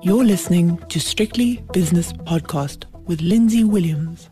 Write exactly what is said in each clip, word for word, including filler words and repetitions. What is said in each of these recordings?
You're listening to Strictly Business Podcast with Lindsay Williams.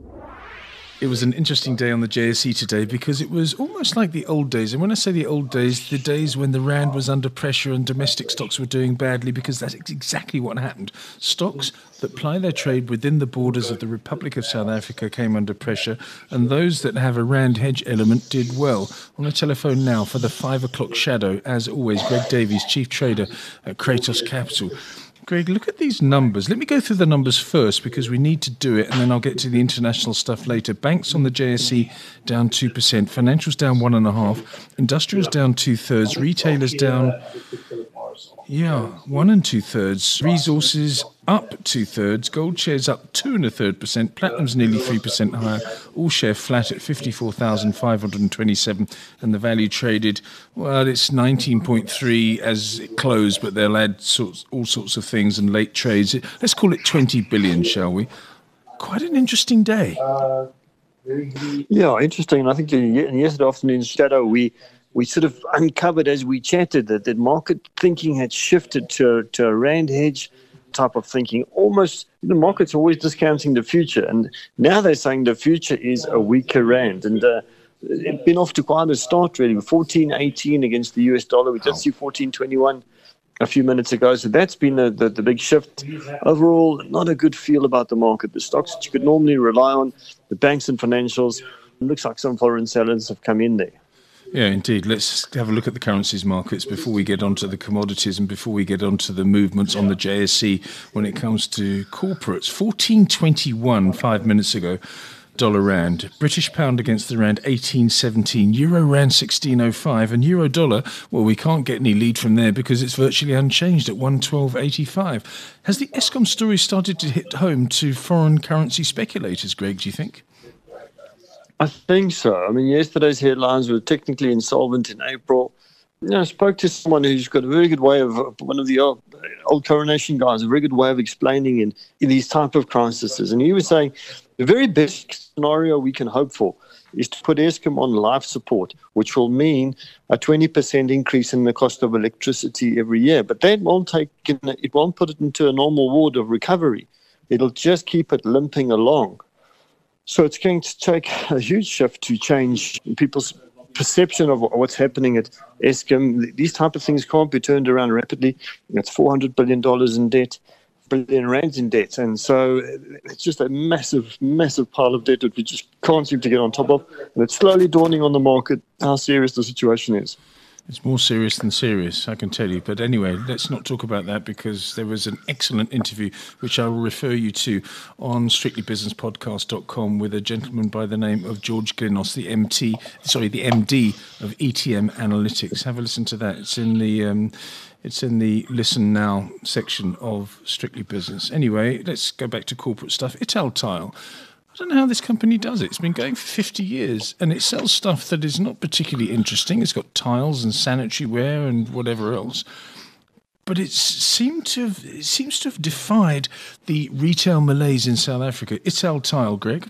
It was an interesting day on the J S E today because it was almost like the old days. And when I say the old days, the days when the rand was under pressure and domestic stocks were doing badly, because that's exactly what happened. Stocks that ply their trade within the borders of the Republic of South Africa came under pressure, and those that have a rand hedge element did well. On the telephone now for the five o'clock shadow, as always, Greg Davies, Chief Trader at Kratos Capital. Greg, look at these numbers. Let me go through the numbers first because we need to do it, and then I'll get to the international stuff later. Banks on the J S E down two percent, financials down one point five, industrials down two-thirds, retailers down, yeah, one and two-thirds, resources up two-thirds, gold shares up two and a third percent, platinum's nearly three percent higher, all share flat at fifty-four thousand five hundred twenty-seven, and the value traded, well, it's nineteen point three as it closed, but they'll add sorts, all sorts of things and late trades. Let's call it twenty billion, shall we? Quite an interesting day. Uh, yeah, interesting. I think in yesterday afternoon's shadow, we we sort of uncovered as we chatted that the market thinking had shifted to, to a rand hedge type of thinking. Almost the market's always discounting the future, and now they're saying the future is a weaker rand. And uh, it's been off to quite a start, really. fourteen eighteen against the U S dollar. We did see fourteen twenty-one a few minutes ago. So that's been the, the, the big shift. Overall, not a good feel about the market. The stocks that you could normally rely on, the banks and financials, it looks like some foreign sellers have come in there. Yeah, indeed. Let's have a look at the currencies markets before we get onto the commodities and before we get onto the movements on the J S E when it comes to corporates. fourteen twenty-one five minutes ago, dollar rand. British pound against the rand, eighteen seventeen. Euro rand, sixteen oh five. And euro dollar, well, we can't get any lead from there because it's virtually unchanged at one twelve eighty-five. Has the Eskom story started to hit home to foreign currency speculators, Greg, do you think? I think so. I mean, yesterday's headlines were technically insolvent in April. You know, I spoke to someone who's got a very good way of, one of the old, old Coronation guys, a very good way of explaining in, in these type of crises. And he was saying the very best scenario we can hope for is to put Eskom on life support, which will mean a twenty percent increase in the cost of electricity every year. But that won't take, it won't put it into a normal ward of recovery. It'll just keep it limping along. So it's going to take a huge shift to change people's perception of what's happening at Eskom. These type of things can't be turned around rapidly. It's four hundred billion dollars in debt, billion rands in debt. And so it's just a massive, massive pile of debt that we just can't seem to get on top of. And it's slowly dawning on the market how serious the situation is. It's more serious than serious, I can tell you. But anyway, let's not talk about that because there was an excellent interview, which I will refer you to on strictly business podcast dot com with a gentleman by the name of George Glinos, the M T, sorry, the M D of E T M Analytics. Have a listen to that. It's in the um, it's in the Listen Now section of Strictly Business. Anyway, let's go back to corporate stuff. Italtile. I don't know how this company does it. It's been going for fifty years, and it sells stuff that is not particularly interesting. It's got tiles and sanitary ware and whatever else. But it seemed to have, it seems to have defied the retail malaise in South Africa. Italtile, Greg?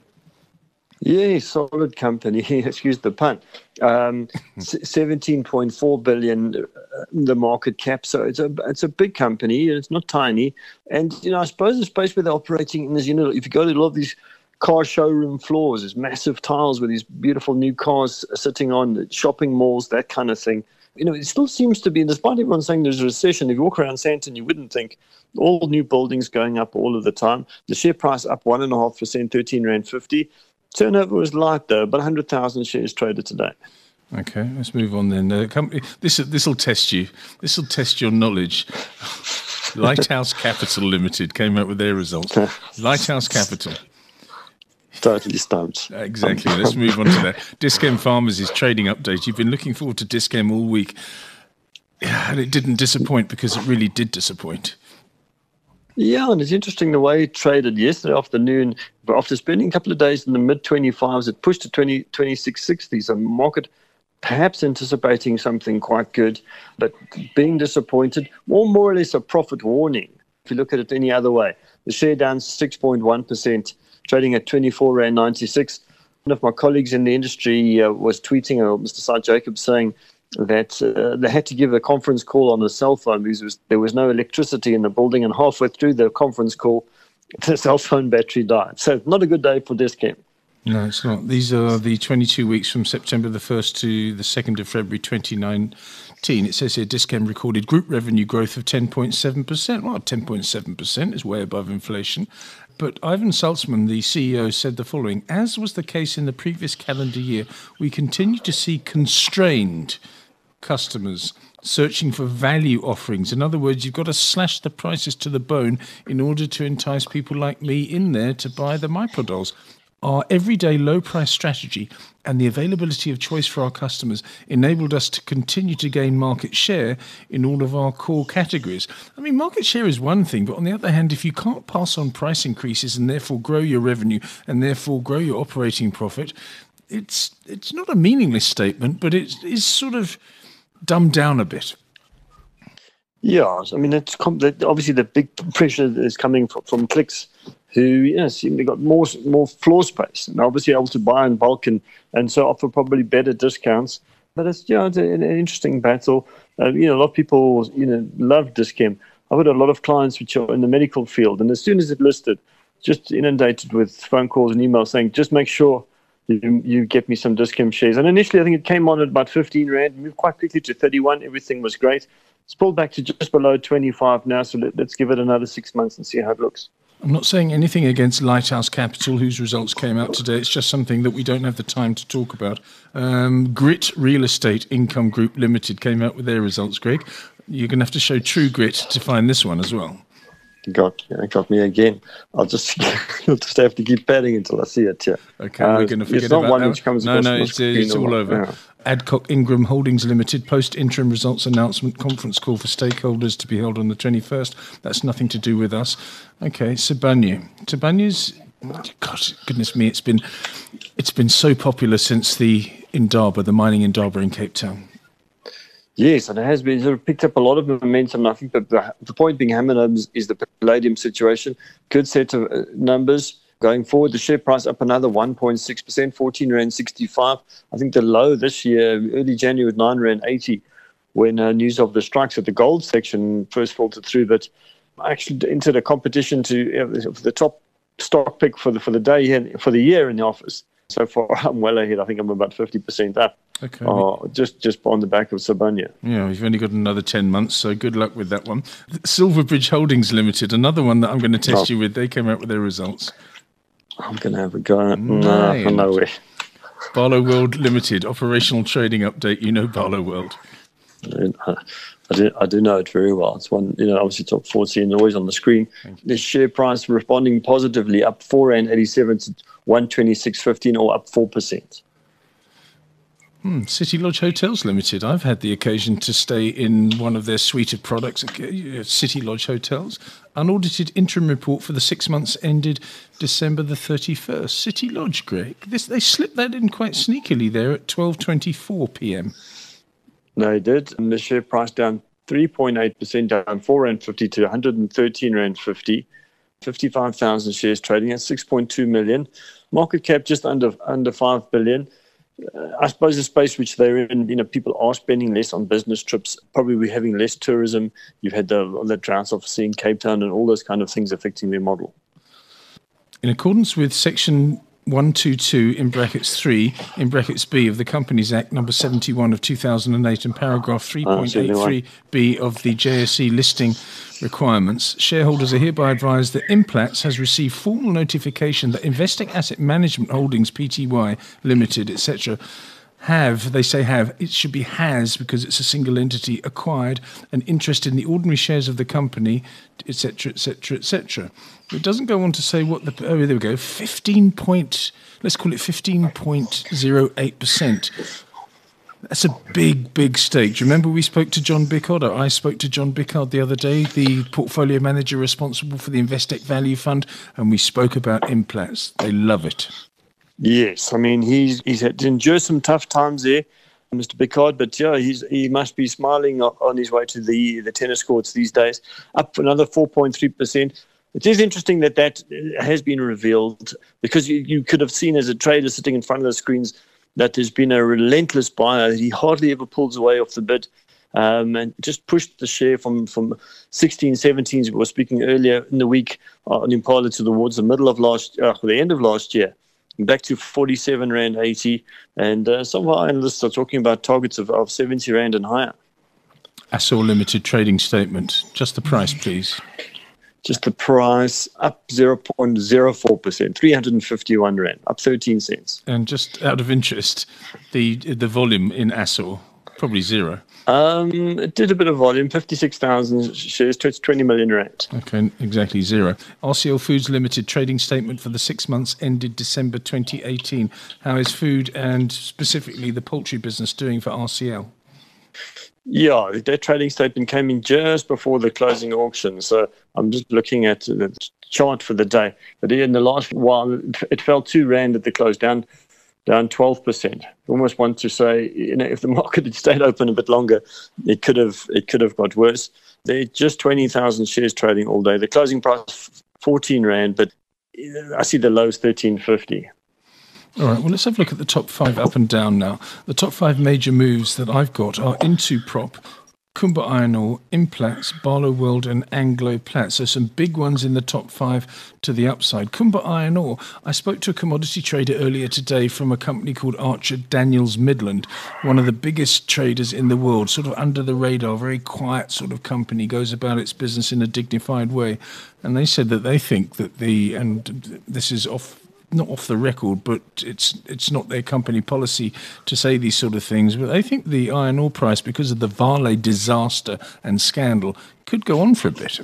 Yeah, solid company. Excuse the pun. Um, seventeen point four billion dollars the market cap. So it's a it's a big company. It's not tiny. And, you know, I suppose the space where they're operating in is, you know, if you go to a lot of these car showroom floors, there's massive tiles with these beautiful new cars sitting on, shopping malls, that kind of thing. You know, it still seems to be, despite everyone saying there's a recession, if you walk around Sandton, you wouldn't think all new buildings going up all of the time. The share price up one point five percent, thirteen rand fifty. Turnover was light, though, but one hundred thousand shares traded today. Okay, let's move on then. Uh, company, this this will test you. This will test your knowledge. Lighthouse Capital Limited came out with their results. Lighthouse Capital. Totally stumped. Exactly. Let's move on to that. Dis-Chem Pharma's trading update. You've been looking forward to Dis-Chem all week. Yeah, and it didn't disappoint because it really did disappoint. Yeah, and it's interesting the way it traded yesterday afternoon. After spending a couple of days in the mid twenty-fives, it pushed to twenty, twenty-six sixty. So market perhaps anticipating something quite good, but being disappointed, or more or less a profit warning. If you look at it any other way, the share down six point one percent, trading at twenty-four rand ninety-six. One of my colleagues in the industry uh, was tweeting, or Mister Sy Jacobs saying, that uh, they had to give a conference call on a cell phone because there was, there was no electricity in the building, and halfway through the conference call, the cell phone battery died. So not a good day for Dis-Chem. No, it's not. These are the twenty-two weeks from September the first to the second of February twenty nineteen. It says here Dis-Chem recorded group revenue growth of ten point seven percent. Well, ten point seven percent is way above inflation. But Ivan Saltzman, the C E O, said the following: as was the case in the previous calendar year, we continue to see constrained customers searching for value offerings. In other words, you've got to slash the prices to the bone in order to entice people like me in there to buy the MyProdols. Our everyday low-price strategy and the availability of choice for our customers enabled us to continue to gain market share in all of our core categories. I mean, market share is one thing, but on the other hand, if you can't pass on price increases and therefore grow your revenue and therefore grow your operating profit, it's it's not a meaningless statement, but it is sort of dumbed down a bit. Yeah, I mean, it's obviously the big pressure is coming from, from Clicks, who you know, seem to got more more floor space and obviously able to buy in bulk and, and so offer probably better discounts. But it's yeah, it's an interesting battle. Uh, you know, a lot of people you know love Dis-Chem. I've got a lot of clients which are in the medical field, and as soon as it listed, just inundated with phone calls and emails saying, just make sure you, you get me some Dis-Chem shares. And initially, I think it came on at about fifteen rand, moved quite quickly to thirty-one. Everything was great. It's pulled back to just below twenty-five now, so let, let's give it another six months and see how it looks. I'm not saying anything against Lighthouse Capital, whose results came out today. It's just something that we don't have the time to talk about. Um, Grit Real Estate Income Group Limited came out with their results, Greg. You're going to have to show True Grit to find this one as well. Got, got me again. I'll just, I'll just have to keep padding until I see it. Yeah. Okay, uh, we're going to forget about that. Which comes no, no, it's, it's all over. Yeah. Adcock Ingram Holdings Limited post-interim results announcement conference call for stakeholders to be held on the twenty-first. That's nothing to do with us. Okay, Sibanye. Sibanye's, God, goodness me, it's been it's been so popular since the Indaba, the mining Indaba in Cape Town. Yes, and it has been sort of picked up a lot of momentum. I think that the, the point being hammered is, is the palladium situation. Good set of uh, numbers. Going forward, the share price up another one point six percent, fourteen rand sixty-five. I think the low this year, early January, was nine rand eighty, when uh, news of the strikes at the gold section first filtered through. But I actually entered a competition to uh, for the top stock pick for the for the day here, for the year in the office. So far, I'm well ahead. I think I'm about fifty percent up. Okay. Uh, just just on the back of Sibanye. Yeah, we've only got another ten months, so good luck with that one. Silverbridge Holdings Limited, another one that I'm going to test oh. you with. They came out with their results. I'm going to have a go. No, no, no way. Barlow World Limited, operational trading update. You know Barlow World. I do, I do know it very well. It's one, you know, obviously top forty and always on the screen. The share price responding positively, up four rand eighty-seven to one twenty-six fifteen, or up four percent. Hmm, City Lodge Hotels Limited. I've had the occasion to stay in one of their suite of products, City Lodge Hotels. Unaudited interim report for the six months ended December the thirty-first. City Lodge, Greg. This, they slipped that in quite sneakily there at twelve twenty-four p.m. They did. And the share price down three point eight percent, down four rand fifty to one hundred thirteen rand fifty. fifty-five thousand shares trading at six point two million. Market cap just under under five billion. Uh, I suppose the space which they're in, you know, people are spending less on business trips. Probably we're having less tourism. You've had the, the droughts of seeing Cape Town and all those kind of things affecting their model. In accordance with Section one twenty-two in brackets three in brackets B of the Companies Act number seventy-one of two thousand eight and paragraph three point eight three B of the J S E listing requirements, shareholders are hereby advised that Implats has received formal notification that Investec Asset Management Holdings Pty Limited, et cetera, have, they say have, it should be has because it's a single entity, acquired an interest in the ordinary shares of the company, et cetera, et cetera, et cetera. It doesn't go on to say what the, oh, there we go, fifteen point, let's call it fifteen point zero eight percent. That's a big, big stake. Do you remember we spoke to John Bickard, or I spoke to John Bickard the other day, the portfolio manager responsible for the Investec Value Fund, and we spoke about Implats. They love it. Yes, I mean, he's he's had to endure some tough times there, Mister Bickard, but yeah, he's he must be smiling on his way to the, the tennis courts these days, up another four point three percent. It is interesting that that has been revealed, because you, you could have seen as a trader sitting in front of the screens that there's been a relentless buyer. He hardly ever pulls away off the bid. Um, and just pushed the share from, from sixteen, seventeen, we were speaking earlier in the week uh, on Impala towards the middle of last, uh, the end of last year, back to forty-seven rand eighty. And uh, some of our analysts are talking about targets of, of seventy rand and higher. Assor Limited trading statement. Just the price, please. Just the price up zero point zero four percent, three hundred fifty-one rand, up thirteen cents. And just out of interest, the the volume in Assor, probably zero. Um, it did a bit of volume, fifty-six thousand shares, to twenty million rand. Okay, exactly zero. R C L Foods Limited trading statement for the six months ended December twenty eighteen. How is food and specifically the poultry business doing for R C L? Yeah, that trading statement came in just before the closing auction. So I'm just looking at the chart for the day. But in the last while, it fell two rand at the close, down down twelve percent. I almost want to say, you know, if the market had stayed open a bit longer, it could have it could have got worse. There are just twenty thousand shares trading all day. The closing price fourteen rand, but I see the lows thirteen fifty. All right, well, let's have a look at the top five up and down now. The top five major moves that I've got are Into Prop, Kumba Iron Ore, Implats, Barlow World and Anglo Plat. So some big ones in the top five to the upside. Kumba Iron Ore, I spoke to a commodity trader earlier today from a company called Archer Daniels Midland, one of the biggest traders in the world, sort of under the radar, very quiet sort of company, goes about its business in a dignified way. And they said that they think that the, and this is off not off the record, but it's it's not their company policy to say these sort of things. But I think the iron ore price, because of the Vale disaster and scandal, could go on for a bit.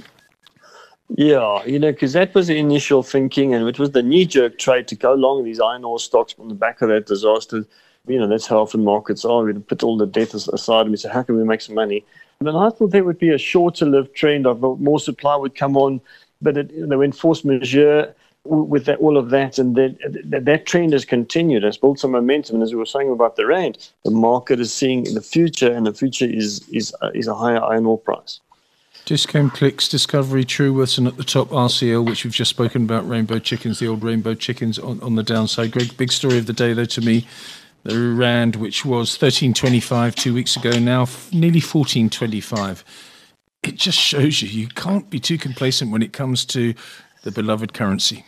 Yeah, you know, because that was the initial thinking, and it was the knee-jerk trade to go long these iron ore stocks on the back of that disaster. You know, that's how often markets are. We put all the debt aside and we say, how can we make some money? And I thought there would be a shorter-lived trend of more supply would come on, but it, you know, when force majeure, with that, all of that, and then that, that trend has continued, has built some momentum. And as we were saying about the rand, the market is seeing the future, and the future is is uh, is a higher iron ore price. Discount Clicks, Discovery, Truworths, and at the top R C L, which we've just spoken about, Rainbow Chickens, the old Rainbow Chickens on, on the downside. Great big story of the day, though, to me. The rand, which was thirteen twenty-five two weeks ago, now nearly fourteen twenty-five. It just shows you you can't be too complacent when it comes to the beloved currency.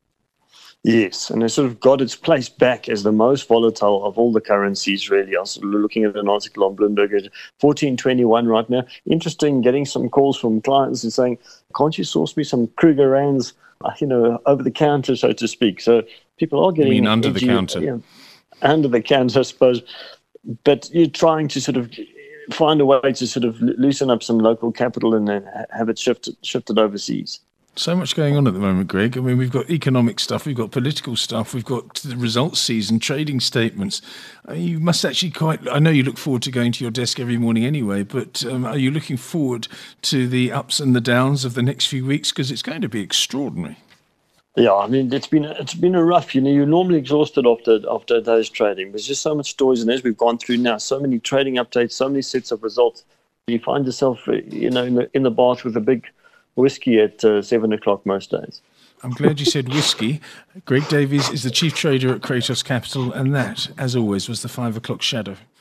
Yes, and it sort of got its place back as the most volatile of all the currencies, really. I was looking at an article on Bloomberg at fourteen twenty-one right now. Interesting, getting some calls from clients and saying, can't you source me some Kruger rands, you know, over the counter, so to speak? So people are getting... You mean under edgy, the counter? You know, under the counter, I suppose. But you're trying to sort of find a way to sort of loosen up some local capital and then have it shifted, shifted overseas. So much going on at the moment, Greg. I mean, we've got economic stuff, we've got political stuff, we've got the results season, trading statements. Uh, you must actually quite, I know you look forward to going to your desk every morning anyway, but um, are you looking forward to the ups and the downs of the next few weeks? Because it's going to be extraordinary. Yeah, I mean, it's been it's been a rough, you know, you're normally exhausted after after a day's trading. There's just so much stories, and as we've gone through now, so many trading updates, so many sets of results. You find yourself, you know, in the, in the bath with a big whiskey at uh, seven o'clock most days. I'm glad you said whiskey. Greg Davies is the chief trader at Kratos Capital, and that, as always, was the five o'clock shadow.